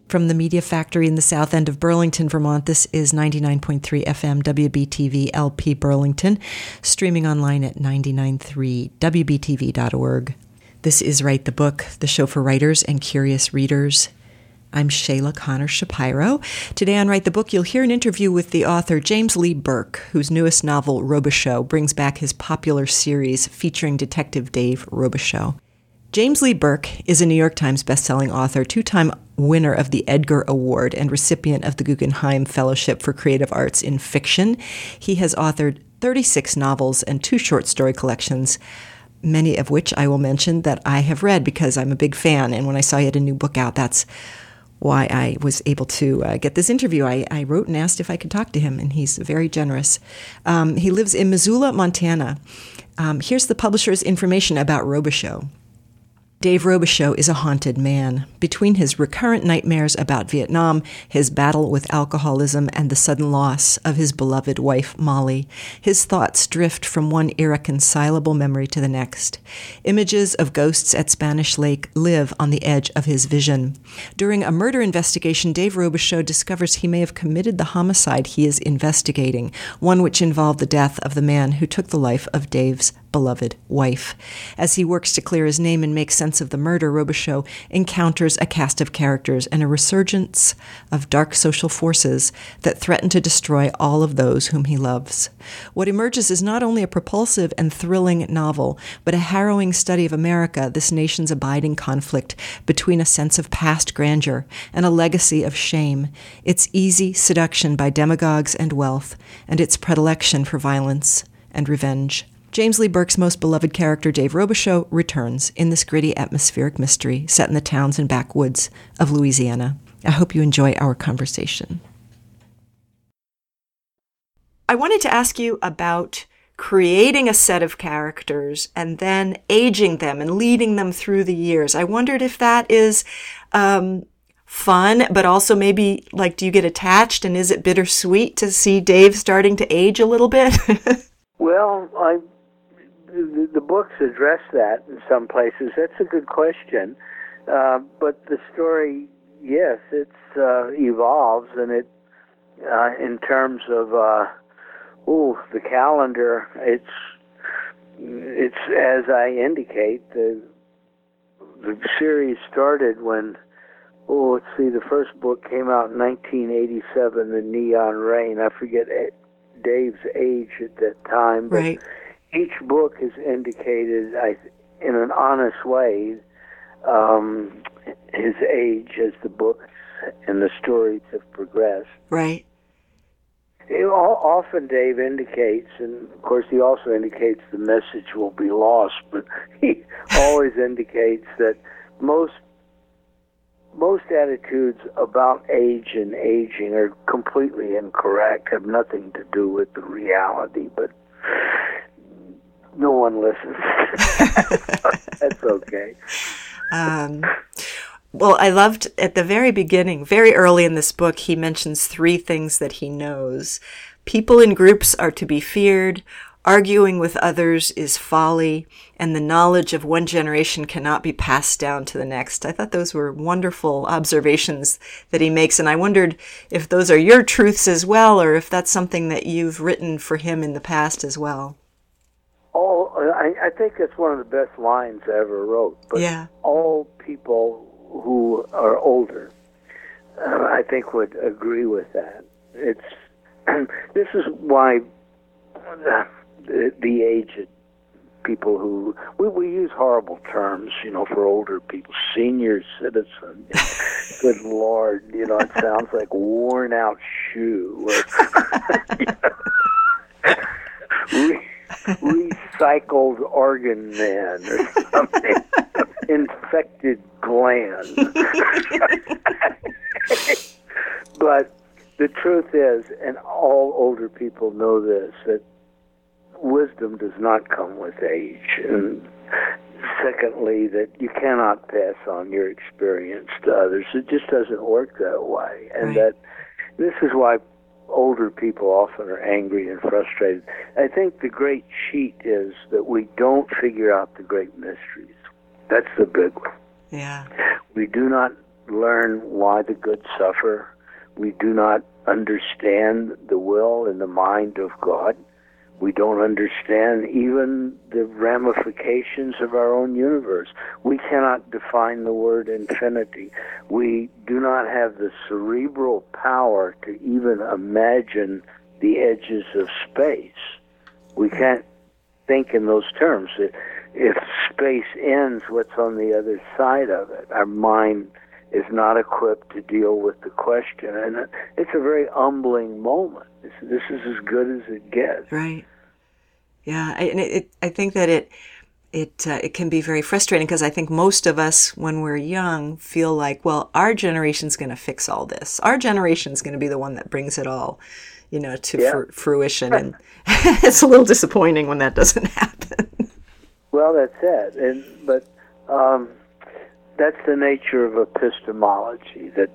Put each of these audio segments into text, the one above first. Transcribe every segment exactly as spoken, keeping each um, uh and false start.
From the Media Factory in the south end of Burlington, Vermont, this is ninety-nine point three F M W B T V L P Burlington, streaming online at nine nine three W B T V dot org. This is Write the Book, the show for writers and curious readers. I'm Shayla Connor Shapiro. Today on Write the Book, you'll hear an interview with the author James Lee Burke, whose newest novel, Robichaux, brings back his popular series featuring Detective Dave Robichaux. James Lee Burke is a New York Times bestselling author, two-time winner of the Edgar Award and recipient of the Guggenheim Fellowship for Creative Arts in Fiction. He has authored thirty-six novels and two short story collections, many of which I will mention that I have read because I'm a big fan. And when I saw he had a new book out, that's why I was able to uh, get this interview. I, I wrote and asked if I could talk to him, and he's very generous. Um, he lives in Missoula, Montana. Um, here's the publisher's information about Robichaux. Dave Robichaux is a haunted man. Between his recurrent nightmares about Vietnam, his battle with alcoholism, and the sudden loss of his beloved wife, Molly, his thoughts drift from one irreconcilable memory to the next. Images of ghosts at Spanish Lake live on the edge of his vision. During a murder investigation, Dave Robichaux discovers he may have committed the homicide he is investigating, one which involved the death of the man who took the life of Dave's beloved wife. As he works to clear his name and make sense of the murder, Robichaux encounters a cast of characters and a resurgence of dark social forces that threaten to destroy all of those whom he loves. What emerges is not only a propulsive and thrilling novel, but a harrowing study of America, this nation's abiding conflict between a sense of past grandeur and a legacy of shame, its easy seduction by demagogues and wealth, and its predilection for violence and revenge. James Lee Burke's most beloved character, Dave Robichaux, returns in this gritty atmospheric mystery set in the towns and backwoods of Louisiana. I hope you enjoy our conversation. I wanted to ask you about creating a set of characters and then aging them and leading them through the years. I wondered if that is um, fun, but also maybe, like, do you get attached, and is it bittersweet to see Dave starting to age a little bit? Well, I... The, the books address that in some places. That's a good question. Uh, but the story, yes, it uh, evolves, and it, uh, in terms of, uh, ooh, the calendar, it's, it's as I indicate, the, the series started when, oh, let's see, the first book came out in nineteen eighty-seven, The Neon Rain. I forget Dave's age at that time. But right. Each book has indicated, I, in an honest way, um, his age as the books and the stories have progressed. Right. It, often Dave indicates, and of course he also indicates the message will be lost, but he always indicates that most most attitudes about age and aging are completely incorrect, have nothing to do with the reality, but no one listens. That's okay. Um, well, I loved at the very beginning, very early in this book, he mentions three things that he knows. People in groups are to be feared, arguing with others is folly, and the knowledge of one generation cannot be passed down to the next. I thought those were wonderful observations that he makes, and I wondered if those are your truths as well, or if that's something that you've written for him in the past as well. All, I, I think that's one of the best lines I ever wrote. But yeah. All people who are older, uh, I think, would agree with that. It's this is why the, the, the aged people who we, we use horrible terms, you know, for older people. Senior citizen. Good Lord, you know, it sounds like worn out shoe. Or, you know, re- recycled organ man or something. Infected gland. But the truth is, and all older people know this, that wisdom does not come with age. And secondly, that you cannot pass on your experience to others. It just doesn't work that way. And right. that this is why older people often are angry and frustrated. I think the great cheat is that we don't figure out the great mysteries. That's the big one. Yeah. We do not learn why the good suffer. We do not understand the will and the mind of God. We don't understand even the ramifications of our own universe. We cannot define the word infinity. We do not have the cerebral power to even imagine the edges of space. We can't think in those terms. If space ends, what's on the other side of it? Our mind is not equipped to deal with the question. And it's a very humbling moment. This, this is as good as it gets. Right. Yeah, I, and it, it, I think that it it uh, it can be very frustrating because I think most of us, when we're young, feel like, well, our generation's going to fix all this. Our generation's going to be the one that brings it all, you know, to yeah. fr- fruition. And it's a little disappointing when that doesn't happen. Well, that's it. And but um, that's the nature of epistemology. That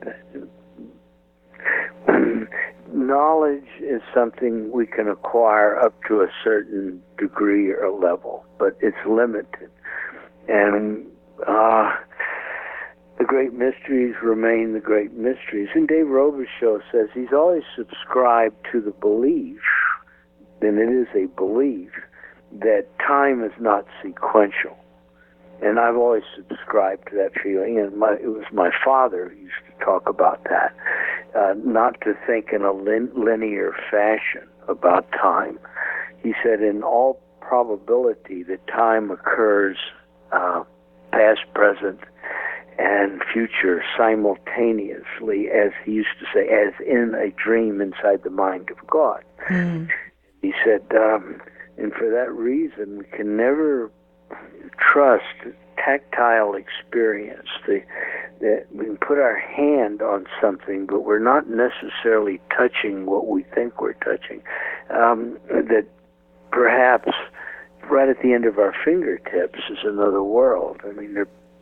knowledge is something we can acquire up to a certain degree or level, but it's limited. And uh, the great mysteries remain the great mysteries. And Dave Robichaux says he's always subscribed to the belief, and it is a belief, that time is not sequential. And I've always subscribed to that feeling, and my, it was my father who used to talk about that, uh, not to think in a lin- linear fashion about time. He said, in all probability, that time occurs uh, past, present, and future simultaneously, as he used to say, as in a dream inside the mind of God. Mm. He said, um, and for that reason, we can never trust tactile experience. The, that we can put our hand on something, but we're not necessarily touching what we think we're touching. Um, that perhaps right at the end of our fingertips is another world. I mean,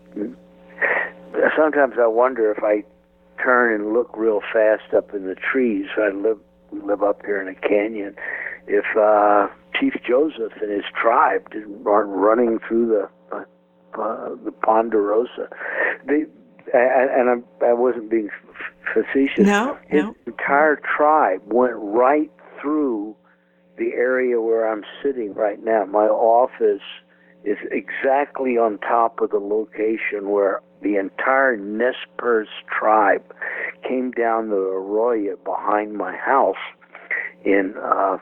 sometimes I wonder if I turn and look real fast up in the trees. I live we live up here in a canyon. If uh, Chief Joseph and his tribe didn't, aren't running through the uh, uh, the Ponderosa, they, and I'm, I wasn't being facetious. No, his no. entire tribe went right through the area where I'm sitting right now. My office is exactly on top of the location where the entire Nez Perce tribe came down the arroyo behind my house in uh,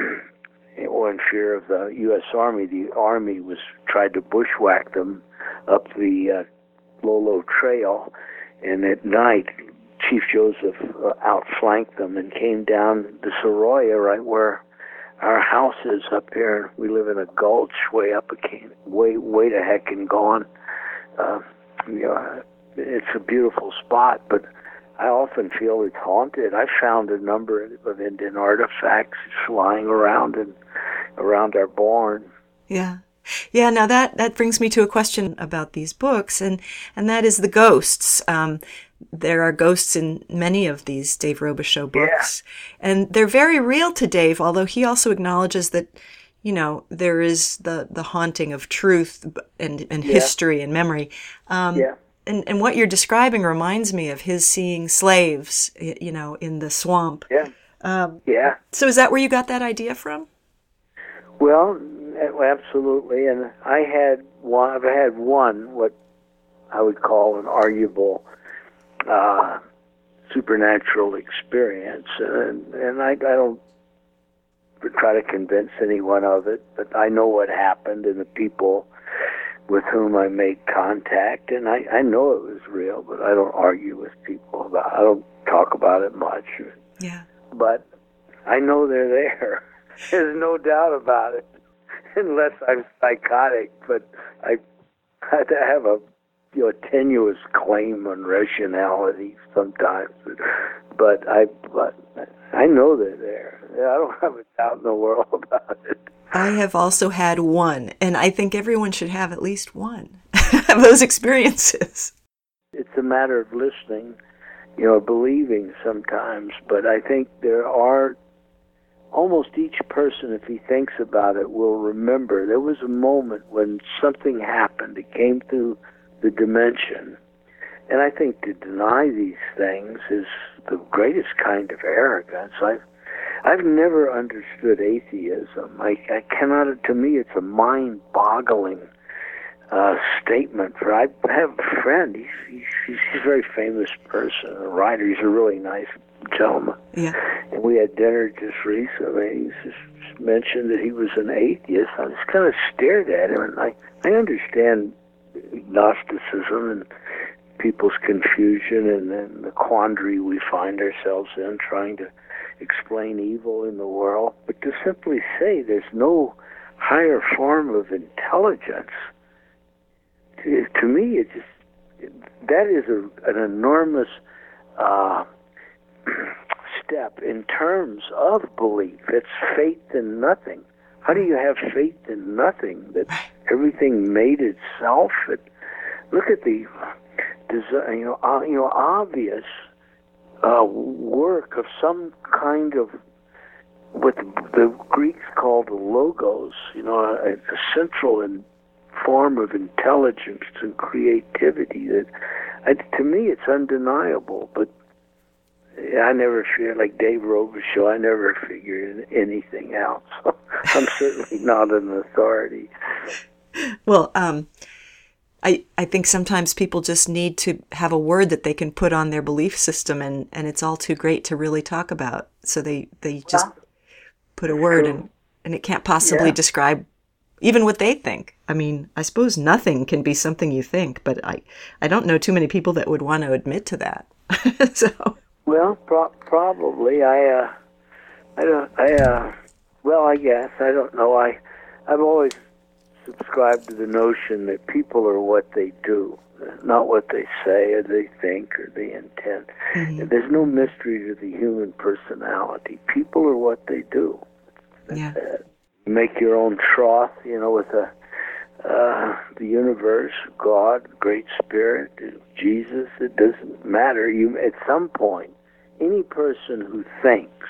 in fear of the U S Army. The Army was tried to bushwhack them up the uh, Lolo Trail, and at night Chief Joseph uh, outflanked them and came down this arroyo right where our house is up here. We live in a gulch way up a can, way way the heck and gone. Uh, you know, it's a beautiful spot, but I often feel it's haunted. I found a number of Indian artifacts lying around and around our barn. Yeah. Yeah, now that, that brings me to a question about these books, and, and that is the ghosts. Um, there are ghosts in many of these Dave Robichaux books, yeah. And they're very real to Dave, although he also acknowledges that, you know, there is the, the haunting of truth and, and yeah. history and memory. Um, yeah. And, and what you're describing reminds me of his seeing slaves, you know, in the swamp. Yeah. Um, yeah. So is that where you got that idea from? Well, absolutely. And I had one, I've had one, what I would call an arguable uh, supernatural experience. And, and I, I don't try to convince anyone of it, but I know what happened and the people with whom I made contact, and I, I know it was real, but I don't argue with people about it. I don't talk about it much. Yeah. But I know they're there. There's no doubt about it, unless I'm psychotic. But I, I have a you know tenuous claim on rationality sometimes. But I, but I know they're there. I don't have a doubt in the world about it. I have also had one, and I think everyone should have at least one of those experiences. It's a matter of listening, you know, believing sometimes, but I think there are, almost each person, if he thinks about it, will remember there was a moment when something happened. It came through the dimension, and I think to deny these things is the greatest kind of arrogance. I've, I've never understood atheism. I, I cannot, to me, it's a mind-boggling uh, statement. For I have a friend, he's, he's, he's a very famous person, a writer. He's a really nice gentleman. Yeah. And we had dinner just recently. He just mentioned that he was an atheist. I just kind of stared at him, and I, I understand Gnosticism and people's confusion and then the quandary we find ourselves in trying to explain evil in the world. But to simply say there's no higher form of intelligence, to, to me, it just, that is a, an enormous uh, step in terms of belief. It's faith in nothing. How do you have faith in nothing? That everything made itself? It, look at the, you know, uh, you know, obvious uh, work of some kind of what the Greeks called logos. You know, a, a central and form of intelligence and creativity. That, I, to me, it's undeniable. But I never feel like Dave Robichaud. I never figured anything else. I'm certainly not an authority. Well, um, I I think sometimes people just need to have a word that they can put on their belief system, and, and it's all too great to really talk about. So they, they just yeah. put a word, and, and it can't possibly yeah. describe even what they think. I mean, I suppose nothing can be something you think, but I, I don't know too many people that would want to admit to that. So. Well, pro- probably. I, uh, I don't, I, uh, well, I guess, I don't know. I, I've always subscribed to the notion that people are what they do, not what they say or they think or they intend. Mm-hmm. There's no mystery to the human personality. People are what they do. That's yeah. it. You make your own troth, you know, with a, uh, the universe, God, Great Spirit, Jesus. It doesn't matter. You, at some point, any person who thinks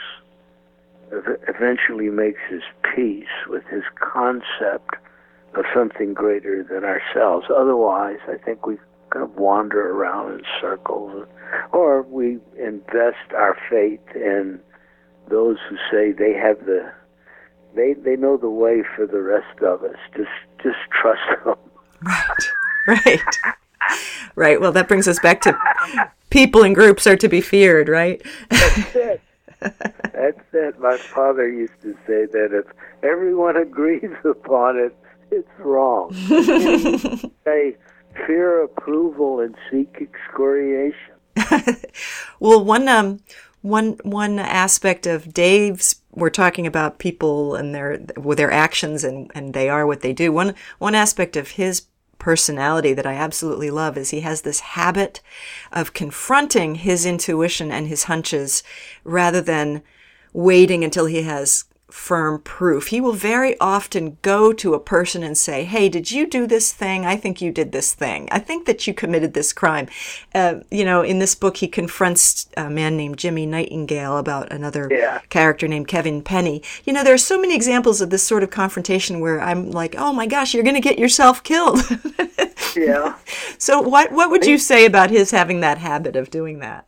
eventually makes his peace with his concept of something greater than ourselves. Otherwise, I think we kind of wander around in circles, or we invest our faith in those who say they have the, they they know the way for the rest of us. Just just trust them. Right, right, right. Well, that brings us back to people and groups are to be feared, right? That's it. That's it. My father used to say that if everyone agrees upon it, it's wrong. Say, fear approval and seek excoriation. Well, one um, one one aspect of Dave's, we're talking about people and their with their actions, and, and they are what they do. One one aspect of his personality that I absolutely love is he has this habit of confronting his intuition and his hunches rather than waiting until he has firm proof. He will very often go to a person and say, hey, did you do this thing? I think you did this thing. I think that you committed this crime. Uh, you know, in this book, he confronts a man named Jimmy Nightingale about another yeah. character named Kevin Penny. You know, there are so many examples of this sort of confrontation where I'm like, oh my gosh, you're going to get yourself killed. Yeah. So what, what would you say about his having that habit of doing that?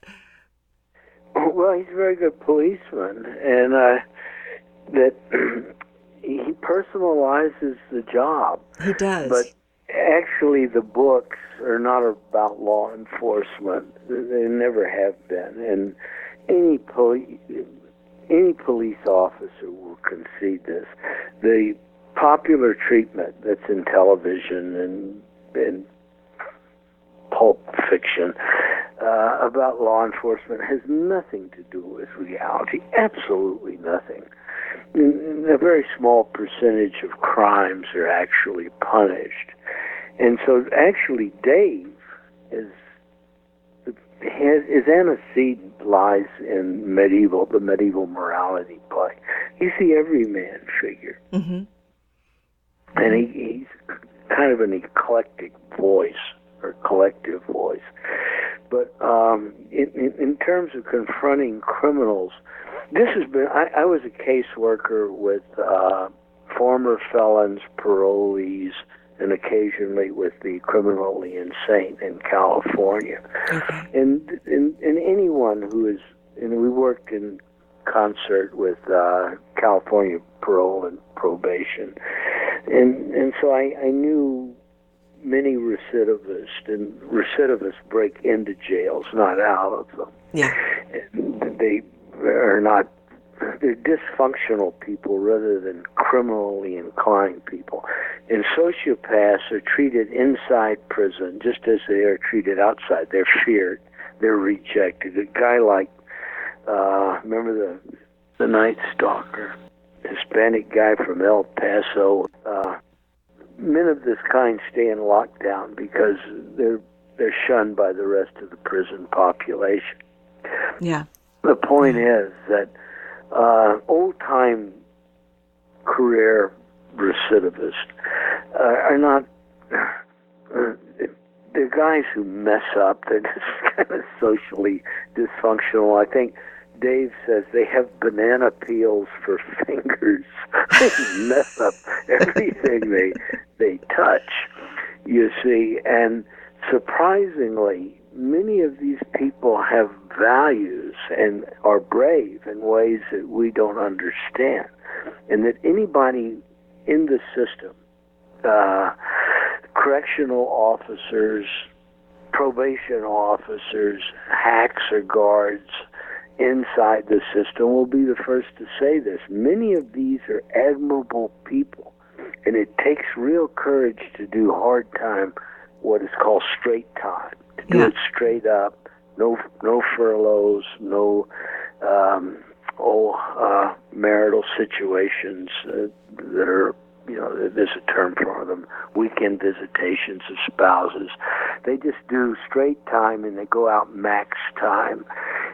Well, he's a very good policeman, and uh, that he personalizes the job. He does. But actually, the books are not about law enforcement. They never have been. And any poli- any police officer will concede this. The popular treatment that's in television and, and pulp fiction uh, about law enforcement has nothing to do with reality. Absolutely nothing. A very small percentage of crimes are actually punished. And so actually Dave is, his, his antecedent lies in medieval, the medieval morality play. He's the everyman figure. Mm-hmm. And he, he's kind of an eclectic voice, or collective voice. But um, in, in, in terms of confronting criminals, this has been, I, I was a caseworker with uh, former felons, parolees, and occasionally with the criminally insane in California. Okay. And, and, and anyone who is, and we worked in concert with uh, California Parole and Probation. And, and so I, I knew many recidivists, and recidivists break into jails, not out of them. Yeah. And they are not, they're dysfunctional people rather than criminally inclined people. And sociopaths are treated inside prison just as they are treated outside. They're feared. They're rejected. A guy like, uh, remember the the Night Stalker, Hispanic guy from El Paso. Uh, men of this kind stay in lockdown because they're they're shunned by the rest of the prison population. Yeah. The point is that uh, old-time career recidivists uh, are not, uh, they're guys who mess up. They're just kind of socially dysfunctional. I think Dave says they have banana peels for fingers. They mess up everything they they touch, you see. And surprisingly, many of these people have values and are brave in ways that we don't understand. And that anybody in the system, uh, correctional officers, probation officers, hacks or guards inside the system will be the first to say this. Many of these are admirable people, and it takes real courage to do hard time, what is called straight time, to do Yeah. it straight up. No, no furloughs, no um, oh uh, marital situations uh, that are, you know, there's a term for them, weekend visitations of spouses. They just do straight time, and they go out max time,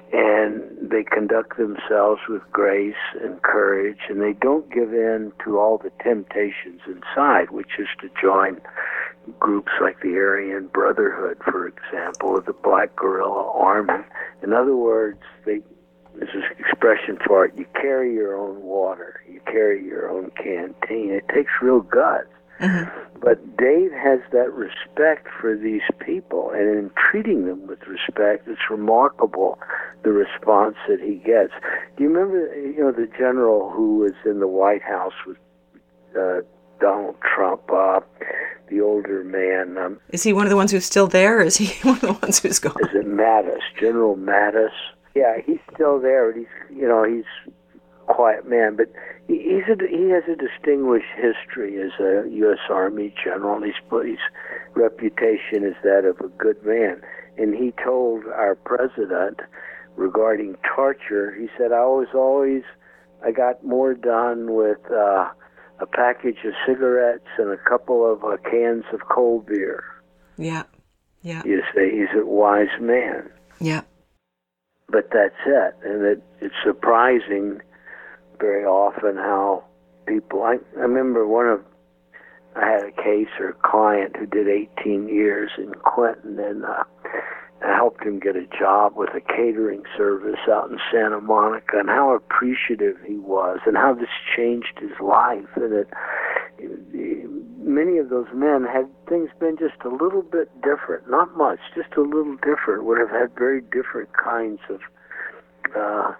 and they conduct themselves with grace and courage, and they don't give in to all the temptations inside, which is to join groups like the Aryan Brotherhood, for example, or the Black Guerrilla Army. In other words, they, there's an expression for it, you carry your own water, you carry your own canteen. It takes real guts. Mm-hmm. But Dave has that respect for these people, and in treating them with respect, it's remarkable the response that he gets. Do you remember, you know, the general who was in the White House with uh, Donald Trump, uh, the older man? Um, is he one of the ones who's still there, or is he one of the ones who's gone? Is it Mattis? General Mattis? Yeah, he's still there, but he's, you know, he's a quiet man, but he, he's a, he has a distinguished history as a U S Army general. His, his reputation is that of a good man. And he told our president regarding torture, he said, I was always, I got more done with uh, a package of cigarettes and a couple of uh, cans of cold beer. Yeah, yeah. You say he's a wise man. Yeah. But that's it. And it, it's surprising very often how people, I, I remember one of, I had a case or a client who did eighteen years in Clinton, and uh, I helped him get a job with a catering service out in Santa Monica, and how appreciative he was, and how this changed his life. And it, it, many of those men, had things been just a little bit different, not much, just a little different, would have had very different kinds of uh,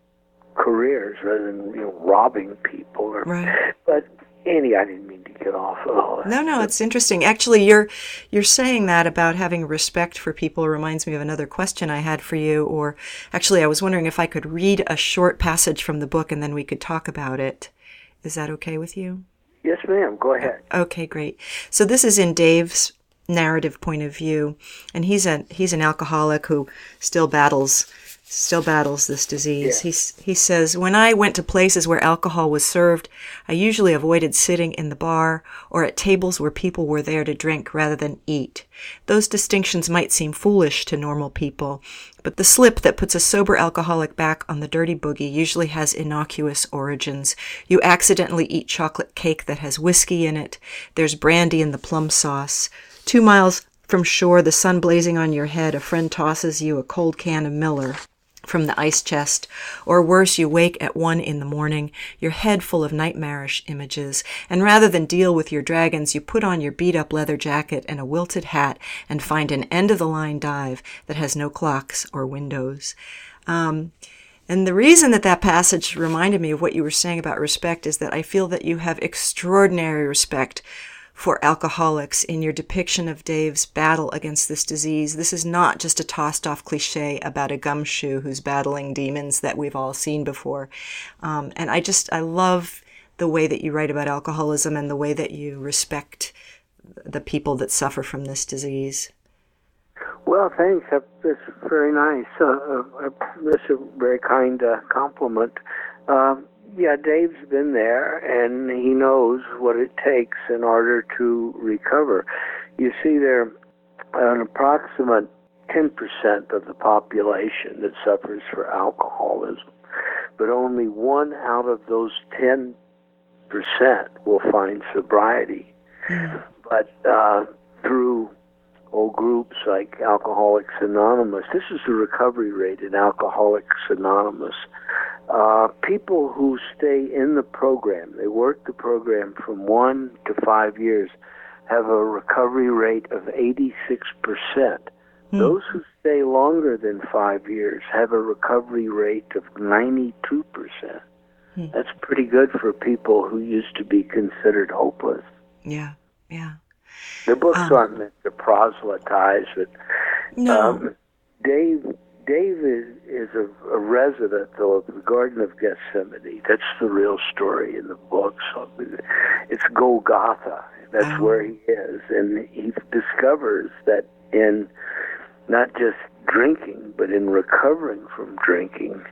careers rather than, you know, robbing people. Or, right. But Annie, I didn't mean to get off of all that. No, no, it's interesting. Actually, you're you're saying that about having respect for people reminds me of another question I had for you. Or actually, I was wondering if I could read a short passage from the book and then we could talk about it. Is that okay with you? Yes, ma'am. Go ahead. Okay, great. So this is in Dave's narrative point of view, and he's a he's an alcoholic who still battles still battles this disease. Yeah. He he says, when I went to places where alcohol was served, I usually avoided sitting in the bar or at tables where people were there to drink rather than eat. Those distinctions might seem foolish to normal people, but the slip that puts a sober alcoholic back on the dirty boogie usually has innocuous origins. You accidentally eat chocolate cake that has whiskey in it. There's brandy in the plum sauce. Two miles from shore, the sun blazing on your head, a friend tosses you a cold can of Miller. from the ice chest, or worse, you wake at one in the morning, your head full of nightmarish images, and rather than deal with your dragons, you put on your beat-up leather jacket and a wilted hat and find an end-of-the-line dive that has no clocks or windows. Um, and the reason that that passage reminded me of what you were saying about respect is that I feel that you have extraordinary respect for alcoholics in your depiction of Dave's battle against this disease. This is not just a tossed-off cliche about a gumshoe who's battling demons that we've all seen before. Um, and I just, I love the way that you write about alcoholism and the way that you respect the people that suffer from this disease. Well, thanks. That's very nice. Uh, uh, that's a very kind uh, compliment. Um, Yeah, Dave's been there, and he knows what it takes in order to recover. You see, there are an approximate ten percent of the population that suffers for alcoholism, but only one out of those ten percent will find sobriety. Mm. But uh, through old groups like Alcoholics Anonymous, this is the recovery rate in Alcoholics Anonymous. Uh, people who stay in the program, they work the program from one to five years, have a recovery rate of eighty-six percent. Mm. Those who stay longer than five years have a recovery rate of ninety-two percent. Mm. That's pretty good for people who used to be considered hopeless. Yeah, yeah. The books um, aren't meant to proselytize, but no. um, Dave... Dave is, is a, a resident, though, of the Garden of Gethsemane. That's the real story in the book. So it's Golgotha. That's oh. where he is. And he discovers that in not just drinking, but in recovering from drinking,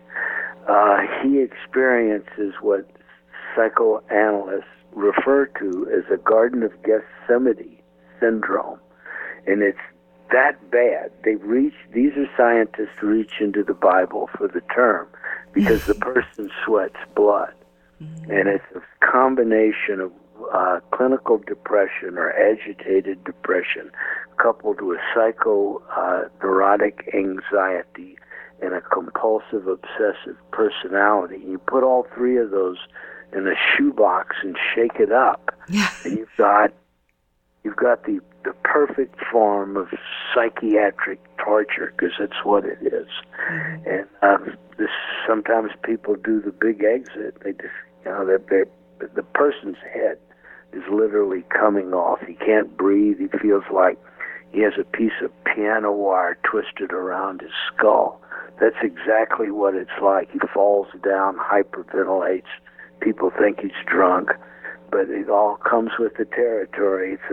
uh, he experiences what psychoanalysts refer to as a Garden of Gethsemane syndrome. And it's that bad. They reach, these are scientists who reach into the Bible for the term, because the person sweats blood. Mm-hmm. And it's a combination of uh, clinical depression or agitated depression coupled with psycho-neurotic uh, anxiety and a compulsive obsessive personality. And you put all three of those in a shoebox and shake it up, yeah. and you've got You've got the, the perfect form of psychiatric torture, because that's what it is. Mm-hmm. And um, this, sometimes people do the big exit. They just, you know, they're, they're, the person's head is literally coming off. He can't breathe. He feels like he has a piece of piano wire twisted around his skull. That's exactly what it's like. He falls down, hyperventilates. People think he's drunk. But it all comes with the territory. It's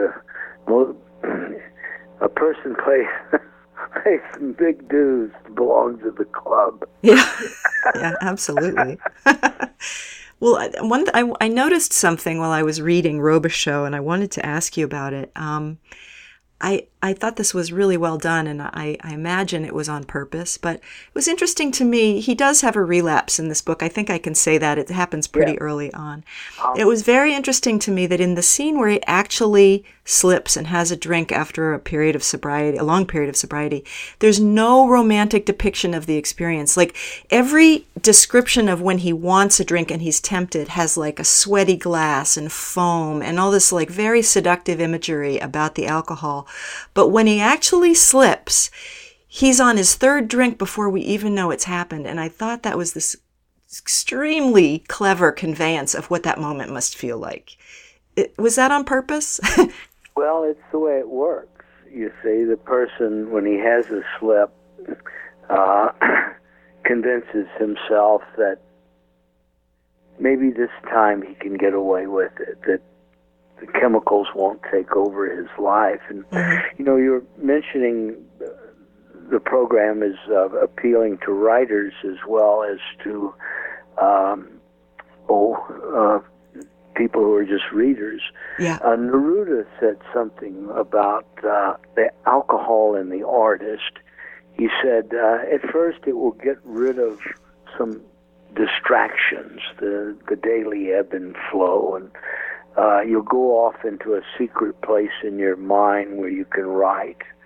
a a person plays pays some big dues to belong to the club. Yeah, yeah, absolutely. Well, one I, I noticed something while I was reading Robichaux, and I wanted to ask you about it. Um, I I thought this was really well done, and I, I imagine it was on purpose. But it was interesting to me. He does have a relapse in this book. I think I can say that. It happens pretty yeah. early on. Um, it was very interesting to me that in the scene where he actually slips and has a drink after a period of sobriety, a long period of sobriety, there's no romantic depiction of the experience. Like, every description of when he wants a drink and he's tempted has like a sweaty glass and foam and all this like very seductive imagery about the alcohol. But when he actually slips, he's on his third drink before we even know it's happened. And I thought that was this extremely clever conveyance of what that moment must feel like. It, was that on purpose? Well, it's the way it works. You see, the person, when he has a slip, uh, convinces himself that maybe this time he can get away with it, that the chemicals won't take over his life. And, mm-hmm. you know, you're mentioning the program is uh, appealing to writers as well as to um, oh, uh, people who are just readers. Yeah. Uh, Neruda said something about uh, the alcohol and the artist. He said, uh, at first it will get rid of some distractions, the, the daily ebb and flow, and Uh, you'll go off into a secret place in your mind where you can write.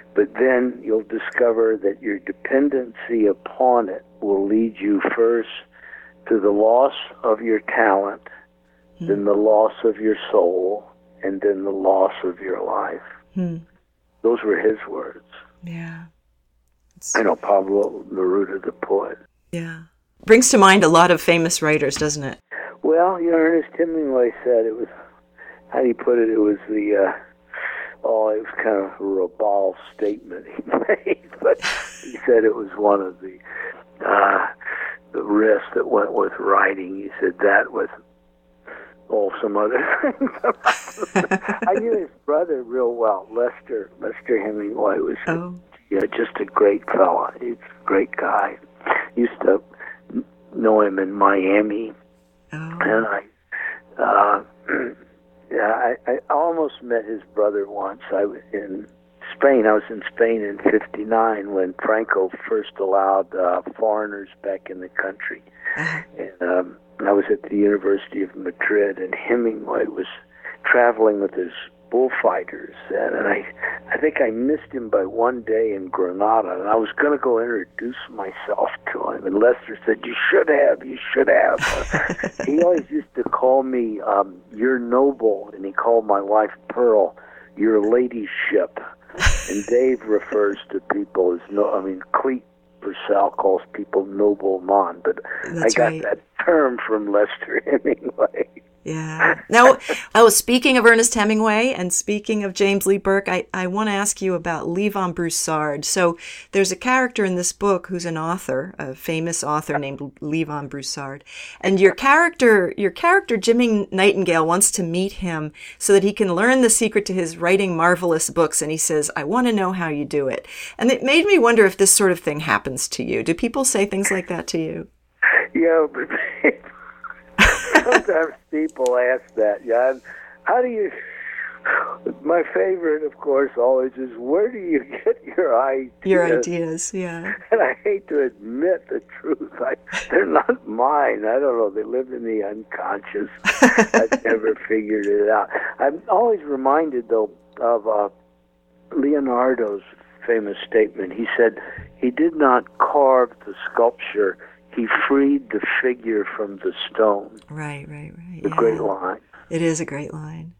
But then you'll discover that your dependency upon it will lead you first to the loss of your talent, hmm. then the loss of your soul, and then the loss of your life. Hmm. Those were his words. Yeah. It's... I know Pablo Neruda, the poet. Yeah. Brings to mind a lot of famous writers, doesn't it? Well, you know, Ernest Hemingway said it was, how do you put it, it was the, uh, oh, it was kind of a ribald statement he made, but he said it was one of the, uh, the risks that went with writing. He said that with all some other things. I knew his brother real well, Lester. Lester Hemingway was oh. yeah, just a great fella. He's a great guy. Used to know him in Miami, oh. and I, uh, yeah, I, I almost met his brother once. I was in Spain. I was in Spain in fifty-nine when Franco first allowed uh, foreigners back in the country, and um, I was at the University of Madrid, and Hemingway was traveling with his bullfighters, and, and I, I think I missed him by one day in Granada, and I was going to go introduce myself to him, and Lester said, "You should have, you should have." uh, he always used to call me, um, "Your Noble," and he called my wife Pearl, "Your Ladyship." And Dave refers to people as, no, I mean, Cleet Purcell calls people nobleman, but That's I got right. that term from Lester Hemingway. Yeah. Now, oh, speaking of Ernest Hemingway and speaking of James Lee Burke, I, I want to ask you about Lee von Broussard. So there's a character in this book who's an author, a famous author named Lee von Broussard. And your character, your character, Jimmy Nightingale, wants to meet him so that he can learn the secret to his writing marvelous books. And he says, "I want to know how you do it." And it made me wonder if this sort of thing happens to you. Do people say things like that to you? Yeah, but sometimes people ask that. Yeah, how do you? My favorite, of course, always is, where do you get your ideas? Your ideas, yeah. And I hate to admit the truth. I, they're not mine. I don't know. They live in the unconscious. I've never figured it out. I'm always reminded, though, of uh, Leonardo's famous statement. He said he did not carve the sculpture. He freed the figure from the stone. Right, right, right. A yeah. great line. It is a great line.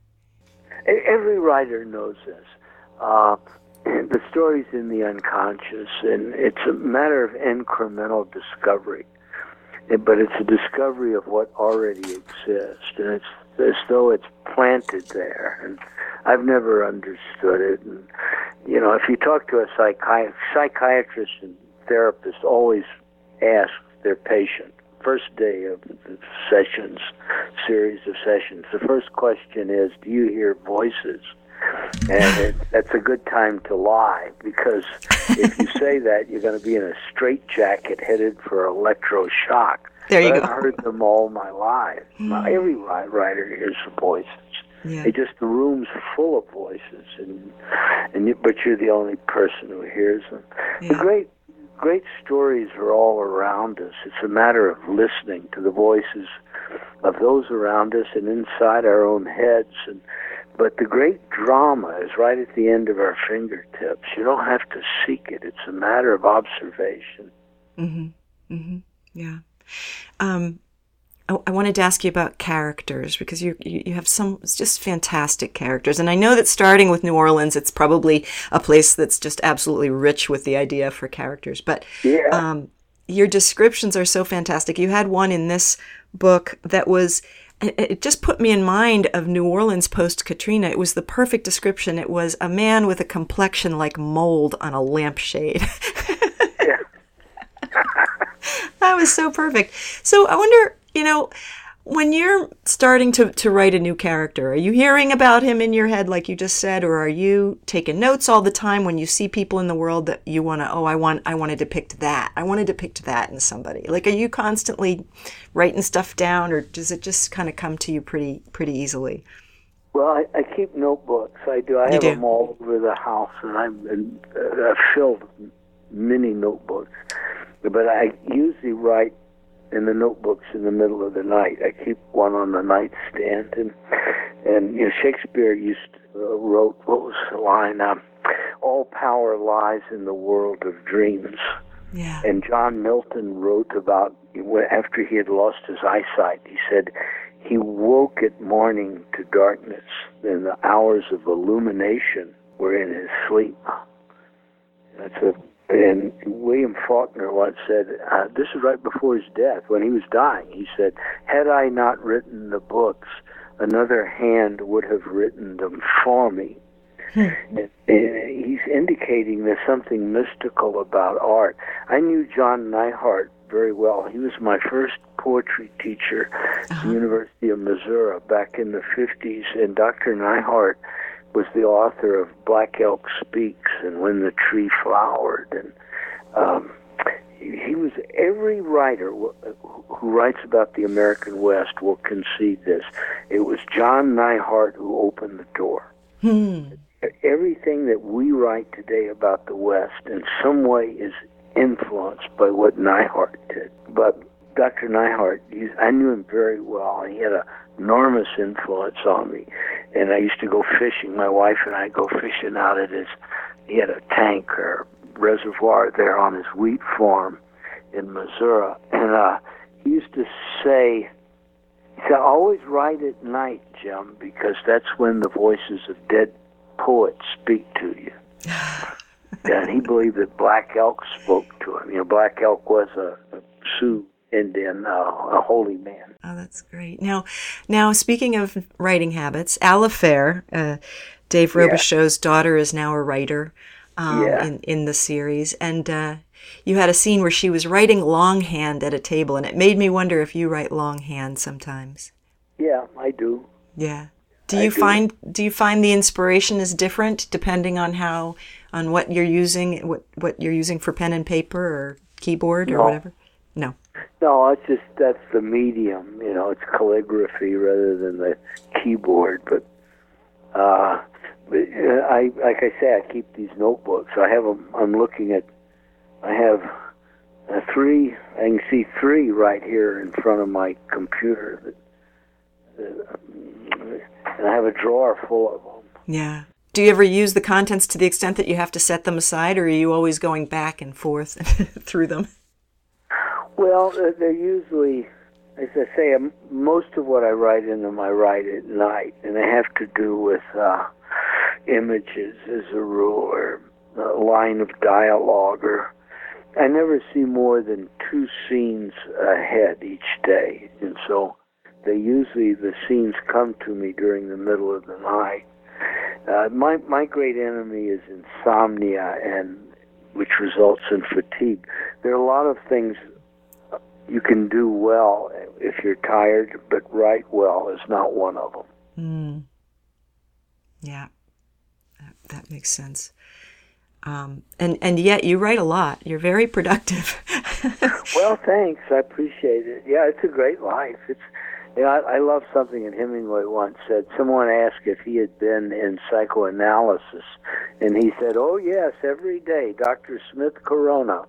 Every writer knows this. Uh, the story's in the unconscious, and it's a matter of incremental discovery. But it's a discovery of what already exists, and it's as though it's planted there. And I've never understood it. And, you know, if you talk to a psychiatrist, psychiatrist and therapist always ask their patient, first day of the sessions, series of sessions, the first question is, do you hear voices? And it, that's a good time to lie, because if you say that, you're going to be in a straitjacket headed for electroshock. There you but go. I've heard them all my life. Mm. Now, every writer hears voices. Yeah. It just, the room's full of voices, and and you, but you're the only person who hears them. Yeah. The great Great stories are all around us. It's a matter of listening to the voices of those around us and inside our own heads. And but the great drama is right at the end of our fingertips. You don't have to seek it. It's a matter of observation. Mm-hmm. Mm-hmm. Yeah. Um, I, I wanted to ask you about characters, because you you have some just fantastic characters. And I know that starting with New Orleans, it's probably a place that's just absolutely rich with the idea for characters. But yeah. um, your descriptions are so fantastic. You had one in this book that was, it just put me in mind of New Orleans post-Katrina. It was the perfect description. It was a man with a complexion like mold on a lampshade. Yeah. That was so perfect. So I wonder, you know, when you're starting to, to write a new character, are you hearing about him in your head, like you just said, or are you taking notes all the time when you see people in the world that you want to, oh, I want, I want to depict that. I want to depict that in somebody. Like, are you constantly writing stuff down, or does it just kind of come to you pretty, pretty easily? Well, I, I keep notebooks. I do. I you have do. them all over the house, and I'm and, uh, I've filled many notebooks. But I usually write in the notebooks in the middle of the night. I keep one on the nightstand, and and you know, Shakespeare used to, uh, wrote, what was the line? Um, all power lies in the world of dreams. Yeah. And John Milton wrote about, after he had lost his eyesight, he said, he woke at morning to darkness, and the hours of illumination were in his sleep. That's a, and William Faulkner once said, uh, this is right before his death, when he was dying, he said, had I not written the books, another hand would have written them for me. Hmm. And, and he's indicating there's something mystical about art. I knew John Neihardt very well. He was my first poetry teacher at uh-huh. the University of Missouri back in the fifties, and Doctor Neihardt was the author of Black Elk Speaks and When the Tree Flowered. And um, he, he was, every writer who, who writes about the American West will concede this. It was John Neihardt who opened the door. Hmm. Everything that we write today about the West in some way is influenced by what Neihardt did. But Doctor Neihardt, he, I knew him very well. He had an enormous influence on me. And I used to go fishing. My wife and I go fishing out at his, he had a tank or reservoir there on his wheat farm in Missouri. And uh, he used to say, he said, always write at night, Jim, because that's when the voices of dead poets speak to you. And he believed that Black Elk spoke to him. You know, Black Elk was a, a Sioux Indian, uh, a holy man. Oh, that's great. Now, now speaking of writing habits, Alla Fair, uh, Dave Robichaux's yeah. daughter, is now a writer um, yeah. in, in the series. And uh, you had a scene where she was writing longhand at a table, and it made me wonder if you write longhand sometimes. Yeah, I do. Yeah. Do you do. find do you find the inspiration is different depending on how on what you're using what what you're using for pen and paper or keyboard or no. whatever? No. No, it's just that's the medium. You know, it's calligraphy rather than the keyboard. But uh, I like I say, I keep these notebooks. I have them. I'm looking at. I have uh, three. I can see three right here in front of my computer. That, that, and I have a drawer full of them. Yeah. Do you ever use the contents to the extent that you have to set them aside, or are you always going back and forth through them? Well, they're usually, as I say, most of what I write in them, I write at night, and they have to do with uh, images as a rule, or a line of dialogue, or I never see more than two scenes ahead each day, and so they usually, the scenes come to me during the middle of the night. Uh, my my great enemy is insomnia, and which results in fatigue. There are a lot of things you can do well if you're tired, but write well is not one of them. Mm. Yeah, that, that makes sense. Um, and, and yet you write a lot. You're very productive. Well, thanks. I appreciate it. Yeah, it's a great life. It's You know, I, I love something that Hemingway once said. Someone asked if he had been in psychoanalysis, and he said, oh, yes, every day, Doctor Smith Corona.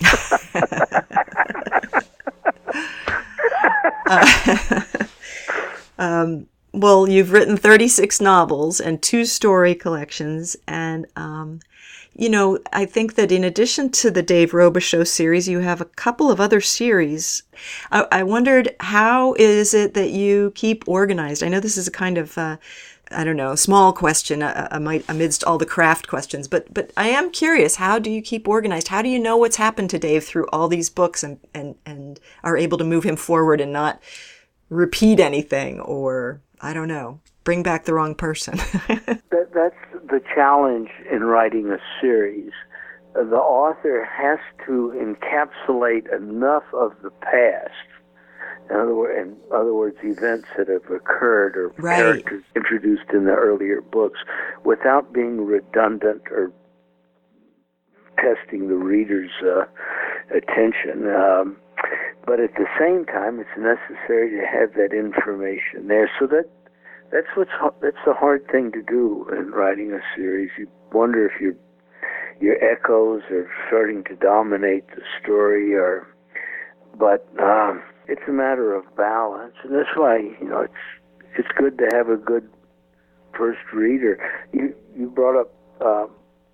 uh, um, well, you've written thirty-six novels and two story collections, and um, you know, I think that in addition to the Dave Robichaux series, you have a couple of other series. I, I wondered, how is it that you keep organized? I know this is a kind of, uh, I don't know, small question uh, amidst all the craft questions, but but I am curious, how do you keep organized? How do you know what's happened to Dave through all these books and, and, and are able to move him forward and not repeat anything or, I don't know, bring back the wrong person? that, that's the challenge in writing a series. Uh, the author has to encapsulate enough of the past, in other, word, in other words, events that have occurred or right. characters introduced in the earlier books, without being redundant or testing the reader's uh, attention. Um, but at the same time, it's necessary to have that information there. So that That's what's that's the hard thing to do in writing a series. You wonder if your your echoes are starting to dominate the story, or but um, it's a matter of balance, and that's why you know it's it's good to have a good first reader. You you brought up uh,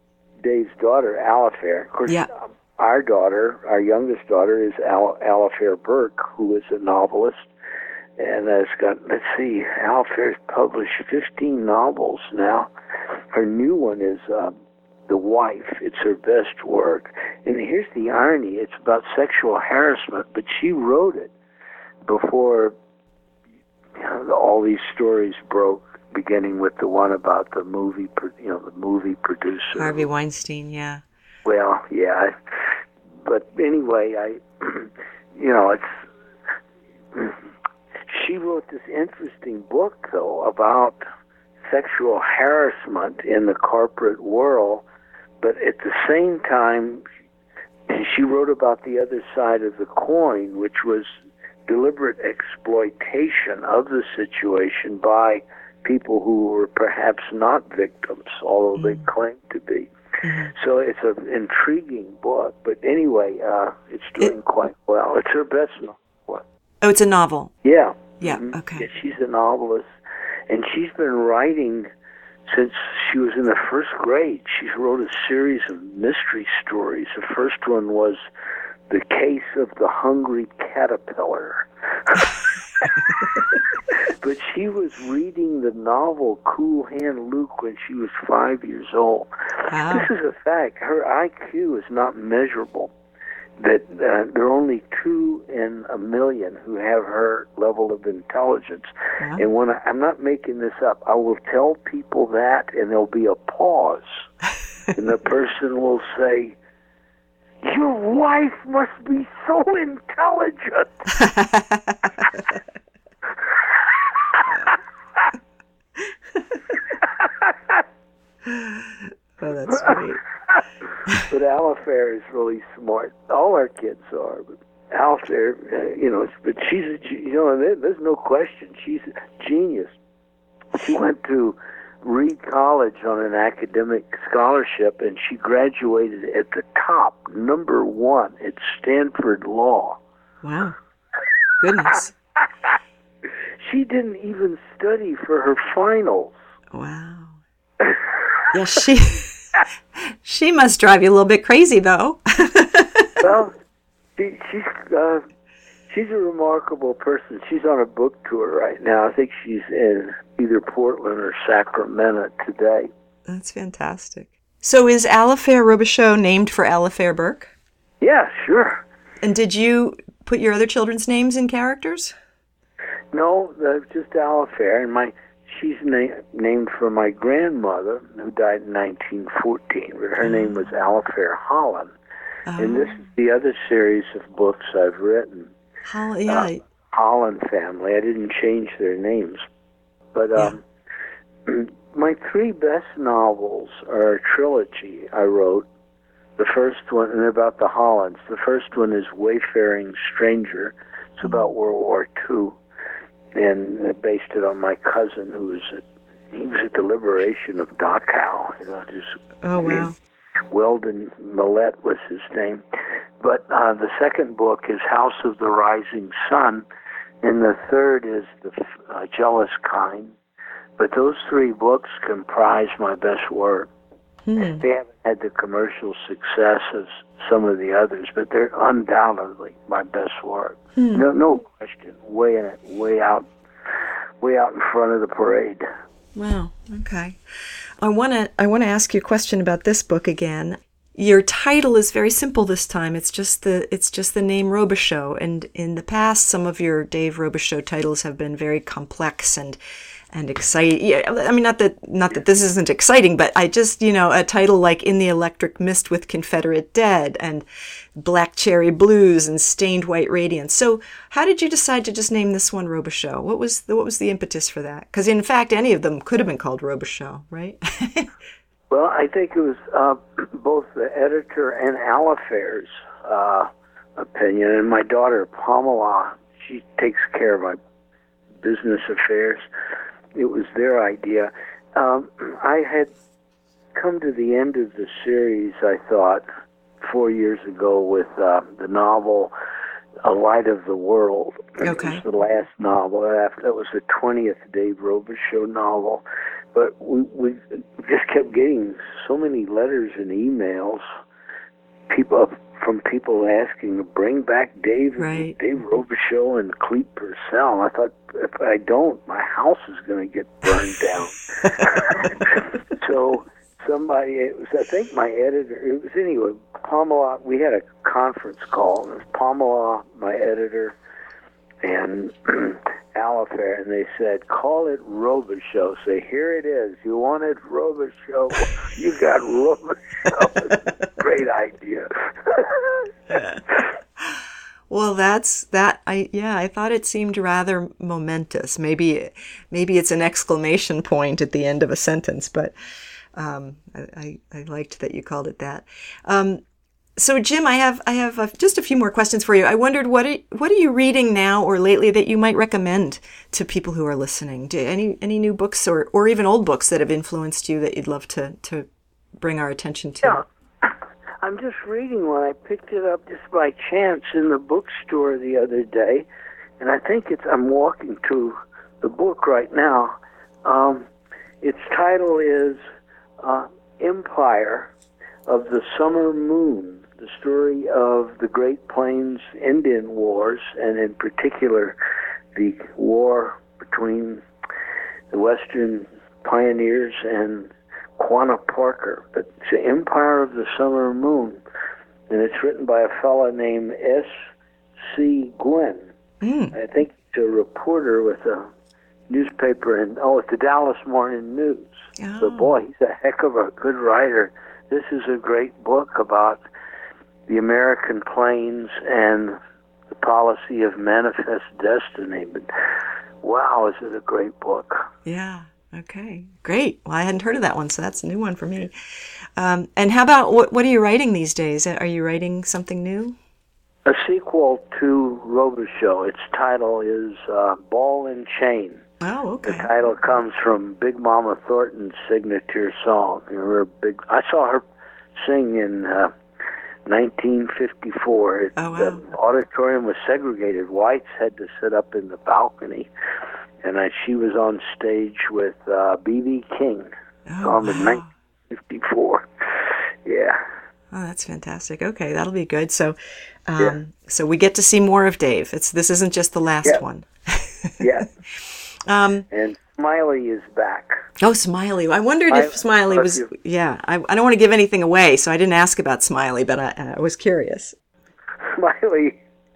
Dave's daughter, Alifair. Of course, Yeah. our daughter, our youngest daughter, is Al- Alifair Burke, who is a novelist. And has got, let's see, Alifair's published fifteen novels now. Her new one is uh, The Wife. It's her best work. And here's the irony. It's about sexual harassment, but she wrote it before, you know, all these stories broke, beginning with the one about the movie, you know, the movie producer. Harvey Weinstein, yeah. Well, yeah. But anyway, I, you know, it's... She wrote this interesting book, though, about sexual harassment in the corporate world, but at the same time, she wrote about the other side of the coin, which was deliberate exploitation of the situation by people who were perhaps not victims, although mm-hmm. they claimed to be. Mm-hmm. So it's an intriguing book, but anyway, uh, it's doing it, quite well. It's her best novel. Oh, it's a novel? Yeah. Yeah, mm-hmm. okay. Yeah, she's a novelist, and she's been writing since she was in the first grade. She wrote a series of mystery stories. The first one was The Case of the Hungry Caterpillar. But she was reading the novel Cool Hand Luke when she was five years old. Wow. This is a fact. Her I Q is not measurable. That uh, there are only two in a million who have her level of intelligence. Yeah. And when I, I'm not making this up, I will tell people that, and there'll be a pause. And the person will say, "Your wife must be so intelligent." Oh, that's great. But Alifair is really smart. All our kids are, but Alifair, uh, you know, but she's a, you know, there, there's no question, she's a genius. She went to Reed College on an academic scholarship, and she graduated at the top, number one, at Stanford Law. Wow. Goodness. She didn't even study for her finals. Wow. Yeah, she she must drive you a little bit crazy, though. Well, she, she's uh, she's a remarkable person. She's on a book tour right now. I think she's in either Portland or Sacramento today. That's fantastic. So is Alifair Robichaux named for Alifair Burke? Yeah, sure. And did you put your other children's names in characters? No, uh, just Alifair. And my she's na- named for my grandmother, who died in nineteen fourteen. But her oh. name was Alifair Holland. Oh. And this is the other series of books I've written. Hol- yeah. Uh, Holland family. I didn't change their names. But um, yeah. My three best novels are a trilogy I wrote. The first one, and they're about the Hollands. The first one is Wayfaring Stranger. It's about World War Two. And I based it on my cousin, who was at, he was at the liberation of Dachau. You know, just, oh, wow. Weldon Millette was his name. But uh, the second book is House of the Rising Sun, and the third is The uh, Jealous Kind. But those three books comprise my best work. Hmm. They haven't had the commercial success of some of the others, but they're undoubtedly my best work. Hmm. No, no question. Way in it, way out, way out in front of the parade. Wow. Okay. I want to. I want to ask you a question about this book again. Your title is very simple this time. It's just the. It's just the name Robichaux. And in the past, some of your Dave Robichaux titles have been very complex and. And exciting. Yeah, I mean, not that not that this isn't exciting, but I just, you know, a title like In the Electric Mist with Confederate Dead and Black Cherry Blues and Stained White Radiance. So, how did you decide to just name this one Robichaux? What was the, what was the impetus for that? Because in fact, any of them could have been called Robichaux, right? Well, I think it was uh, both the editor and Alifair's uh, opinion, and my daughter Pamela, she takes care of my business affairs. It was their idea. Um, I had come to the end of the series, I thought, four years ago with uh, the novel A Light of the World. Okay. It was the last novel. After, that was the twentieth Dave Robichaux novel. but we, we just kept getting so many letters and emails, people from people asking to bring back Dave, right. Dave Robichaux and Clete Purcell. I thought, if I don't, my house is going to get burned down. So somebody, it was, I think my editor, it was anyway, Pamela, we had a conference call, and it was Pamela, my editor, and Alifair, and they said, call it Robichaux. Say, here it is. You wanted Robichaux? You got Robichaux. Great idea. Well, that's that. I yeah, I thought it seemed rather momentous. Maybe maybe it's an exclamation point at the end of a sentence, but um, I, I, I liked that you called it that. Um, so, Jim, I have I have a, just a few more questions for you. I wondered what are, what are you reading now or lately that you might recommend to people who are listening? Do any any new books or, or even old books that have influenced you that you'd love to to bring our attention to? Yeah. I'm just reading one. I picked it up just by chance in the bookstore the other day, and I think it's. I'm walking to the book right now. Um, its title is uh, Empire of the Summer Moon, the story of the Great Plains Indian Wars, and in particular the war between the Western pioneers and Quanah Parker. But it's the Empire of the Summer Moon, and it's written by a fellow named S C Gwynn. Mm. I think he's a reporter with a newspaper, and oh, it's the Dallas Morning News. Oh. But boy, he's a heck of a good writer. This is a great book about the American plains and the policy of manifest destiny. But wow, is it a great book. Yeah. Okay, great. Well, I hadn't heard of that one, so that's a new one for me. Um, and how about, what what are you writing these days? Are you writing something new? A sequel to Robichaux. Its title is uh, Ball and Chain. Oh, okay. The title comes from Big Mama Thornton's signature song. Her big, I saw her sing in uh, nineteen fifty-four. It, oh, wow. The auditorium was segregated. Whites had to sit up in the balcony. And I, she was on stage with uh, B B King oh, on the wow. nineteen fifty-four. Yeah. Oh, that's fantastic. Okay, that'll be good. So, um, yeah. so we get to see more of Dave. It's this isn't just the last yeah. one. yeah. Um, and Smiley is back. Oh, Smiley. I wondered I, if Smiley was. You. Yeah, I, I don't want to give anything away, so I didn't ask about Smiley, but I, I was curious. Smiley.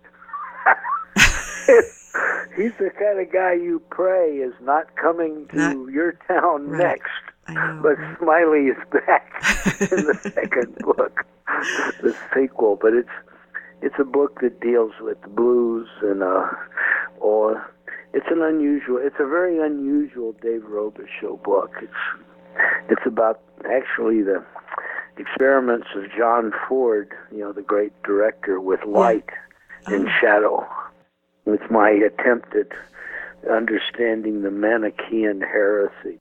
He's the kind of guy you pray is not coming to not, your town right. next. I know, but right. Smiley is back in the second book, the sequel. But it's it's a book that deals with blues and uh, or it's an unusual. It's a very unusual Dave Robichaux book. It's it's about actually the experiments of John Ford, you know, the great director, with light yeah. and oh. shadow. It's my attempt at understanding the Manichaean heresy.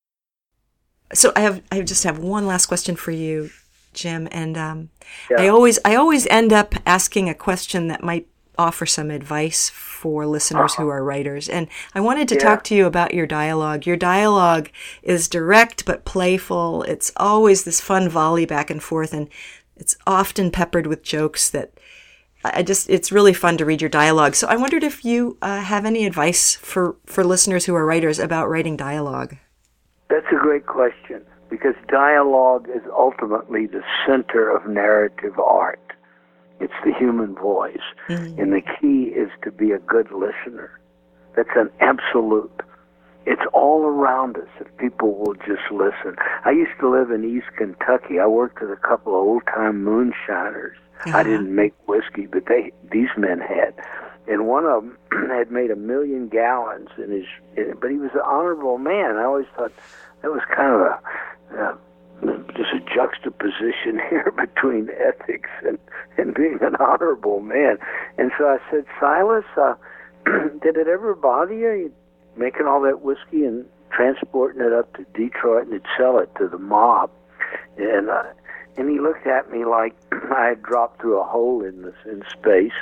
So I have I just have one last question for you, Jim, and um, yeah. I always I always end up asking a question that might offer some advice for listeners uh-huh. who are writers. And I wanted to yeah. talk to you about your dialogue. Your dialogue is direct but playful. It's always this fun volley back and forth, and it's often peppered with jokes that I just, it's really fun to read your dialogue. So I wondered if you uh, have any advice for, for listeners who are writers about writing dialogue. That's a great question, because dialogue is ultimately the center of narrative art. It's the human voice. Mm-hmm. And the key is to be a good listener. That's an absolute. It's all around us if people will just listen. I used to live in East Kentucky. I worked with a couple of old-time moonshiners. Uh-huh. I didn't make whiskey, but they these men had. And one of them had made a million gallons in his, but he was an honorable man. I always thought that was kind of a, uh, just a juxtaposition here between ethics and, and being an honorable man. And so I said, Silas, uh, did it ever bother you making all that whiskey and transporting it up to Detroit and sell it to the mob? And uh, and he looked at me like I had dropped through a hole in this in space.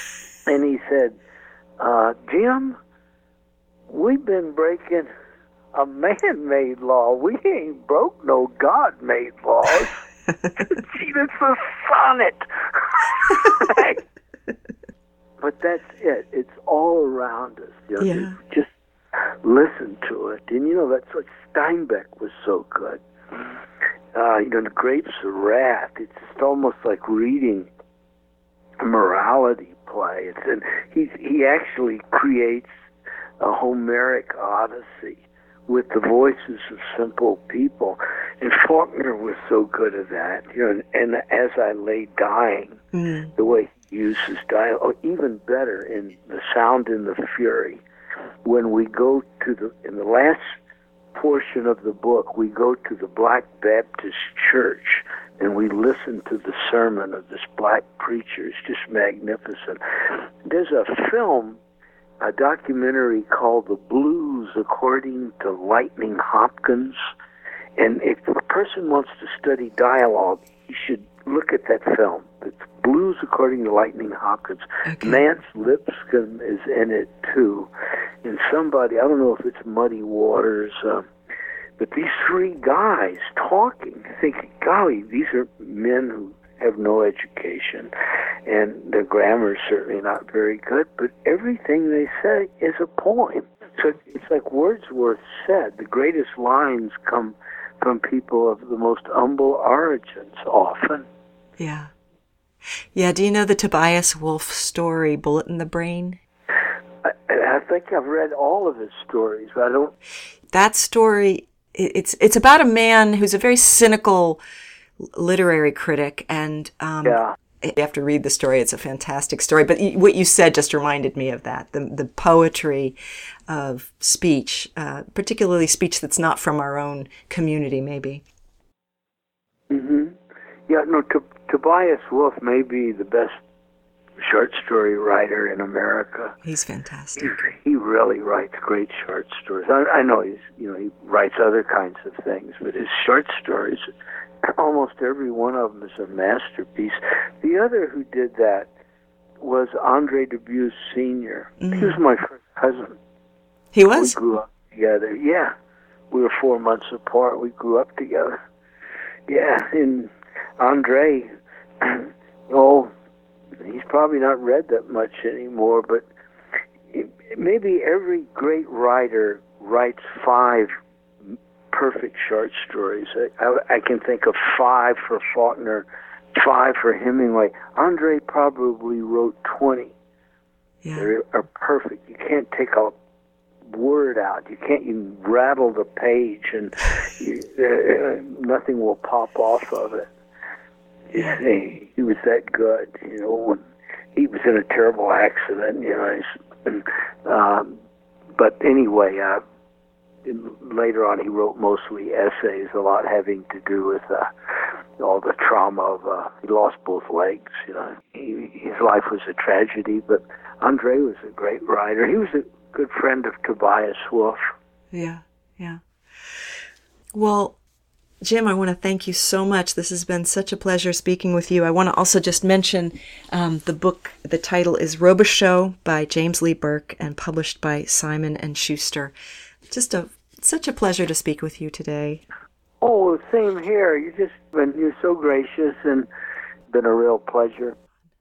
And he said, uh, Jim, we've been breaking a man-made law. We ain't broke no God-made laws. Gee, that's a sonnet. Right? But that's it. It's all around us. You know, yeah. Just listen to it. And, you know, that's what Steinbeck was so good. Uh, you know, The Grapes of Wrath, it's just almost like reading a morality play. It's, and he, he actually creates a Homeric odyssey with the voices of simple people. And Faulkner was so good at that. You know, and, and As I Lay Dying, mm. the way he uses dialogue, even better in The Sound and the Fury, when we go to the, in the last portion of the book, we go to the Black Baptist Church and we listen to the sermon of this black preacher. It's just magnificent. There's a film, a documentary called The Blues According to Lightning Hopkins. And if a person wants to study dialogue, you should look at that film. It's Blues According to Lightning Hopkins. Okay. Nance Lipscomb is in it, too. And somebody, I don't know if it's Muddy Waters, uh, but these three guys talking, thinking, golly, these are men who have no education, and their grammar is certainly not very good, but everything they say is a poem. So it's like Wordsworth said, the greatest lines come from people of the most humble origins often. Yeah. Yeah, do you know the Tobias Wolff story, Bullet in the Brain? I, I think I've read all of his stories, but I don't... That story, it's it's about a man who's a very cynical literary critic, and um, yeah. you have to read the story. It's a fantastic story. But what you said just reminded me of that, the, the poetry of speech, uh, particularly speech that's not from our own community, maybe. Mm-hmm. Yeah, no, T- Tobias Wolff may be the best short story writer in America. He's fantastic. He, he really writes great short stories. I, I know he's, you know, he writes other kinds of things, but his short stories, almost every one of them is a masterpiece. The other who did that was Andre Dubus Senior Mm-hmm. He was my first cousin. He was? We grew up together. Yeah. We were four months apart. We grew up together. Yeah, and Andre, oh, he's probably not read that much anymore, but it, maybe every great writer writes five perfect short stories. I, I, I can think of five for Faulkner, five for Hemingway. Andre probably wrote twenty. Yeah. They are perfect. You can't take a word out. You can't even rattle the page, and you, uh, nothing will pop off of it. Yeah. He, he was that good, you know. When he was in a terrible accident, you know. And, um, but anyway, uh, later on, he wrote mostly essays, a lot having to do with uh, all the trauma of. Uh, he lost both legs, you know. He, his life was a tragedy, but Andre was a great writer. He was a good friend of Tobias Wolff. Yeah, yeah. Well, Jim, I want to thank you so much. This has been such a pleasure speaking with you. I want to also just mention um, the book. The title is Robichaux by James Lee Burke and published by Simon and Schuster. Just a such a pleasure to speak with you today. Oh, same here. You just been you're so gracious and been a real pleasure.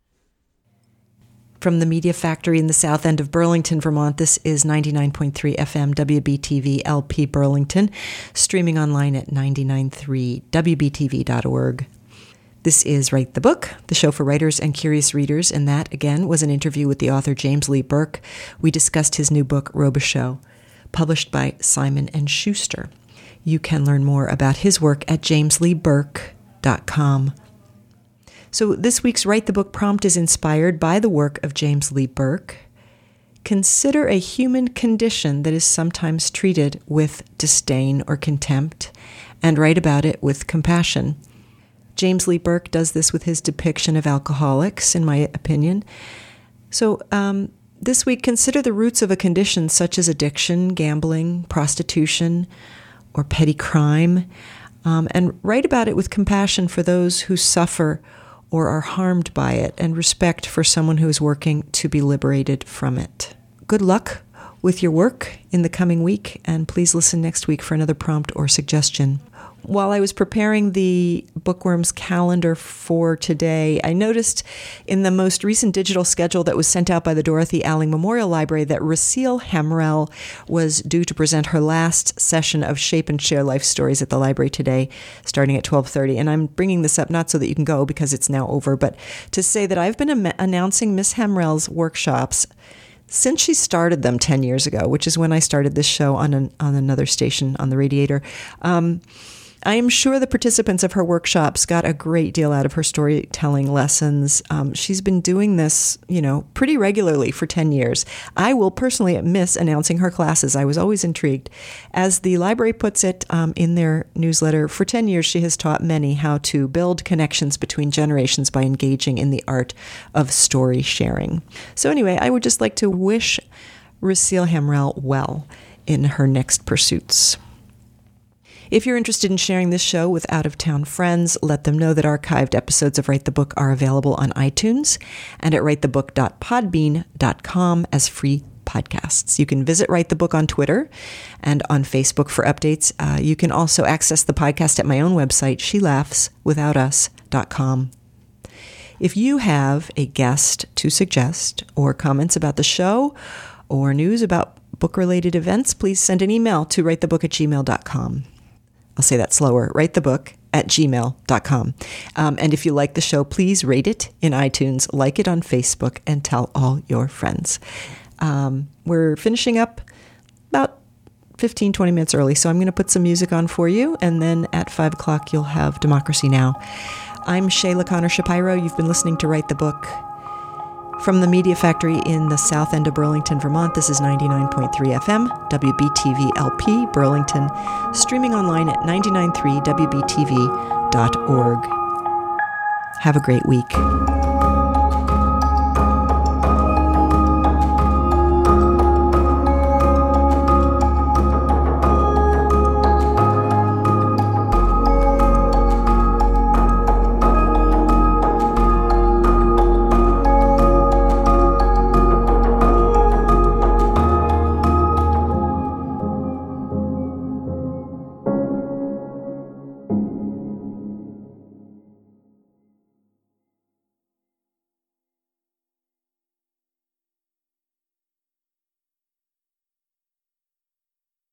From the Media Factory in the south end of Burlington, Vermont, this is ninety-nine point three F M W B T V L P Burlington, streaming online at nine nine three W B T V dot org. This is Write the Book, the show for writers and curious readers, and that, again, was an interview with the author James Lee Burke. We discussed his new book, Robichaux, published by Simon and Schuster. You can learn more about his work at james lee burke dot com. So this week's Write the Book prompt is inspired by the work of James Lee Burke. Consider a human condition that is sometimes treated with disdain or contempt, and write about it with compassion. James Lee Burke does this with his depiction of alcoholics, in my opinion. So um, this week, consider the roots of a condition such as addiction, gambling, prostitution, or petty crime, um, and write about it with compassion for those who suffer or are harmed by it, and respect for someone who is working to be liberated from it. Good luck with your work in the coming week, and please listen next week for another prompt or suggestion. While I was preparing the Bookworms calendar for today, I noticed in the most recent digital schedule that was sent out by the Dorothy Alling Memorial Library that Raseel Hamrell was due to present her last session of Shape and Share Life Stories at the library today, starting at twelve thirty. And I'm bringing this up not so that you can go because it's now over, but to say that I've been am- announcing Miss Hamrell's workshops since she started them ten years ago, which is when I started this show on an, on another station on the Radiator. Um, I am sure the participants of her workshops got a great deal out of her storytelling lessons. Um, she's been doing this, you know, pretty regularly for ten years. I will personally miss announcing her classes. I was always intrigued. As the library puts it um, in their newsletter, for ten years she has taught many how to build connections between generations by engaging in the art of story sharing. So anyway, I would just like to wish Raseel Hamrell well in her next pursuits. If you're interested in sharing this show with out-of-town friends, let them know that archived episodes of Write the Book are available on iTunes and at write the book dot podbean dot com as free podcasts. You can visit Write the Book on Twitter and on Facebook for updates. Uh, you can also access the podcast at my own website, she laughs without us dot com. If you have a guest to suggest or comments about the show or news about book-related events, please send an email to write the book at gmail dot com. I'll say that slower, write the book at gmail dot com. Um, and if you like the show, please rate it in iTunes, like it on Facebook, and tell all your friends. Um, we're finishing up about fifteen, twenty minutes early, so I'm going to put some music on for you, and then at five o'clock you'll have Democracy Now! I'm Shayla Connor Shapiro. You've been listening to Write the Book. From the Media Factory in the south end of Burlington, Vermont, this is ninety-nine point three F M, W B T V L P, Burlington, streaming online at nine nine three W B T V dot org. Have a great week.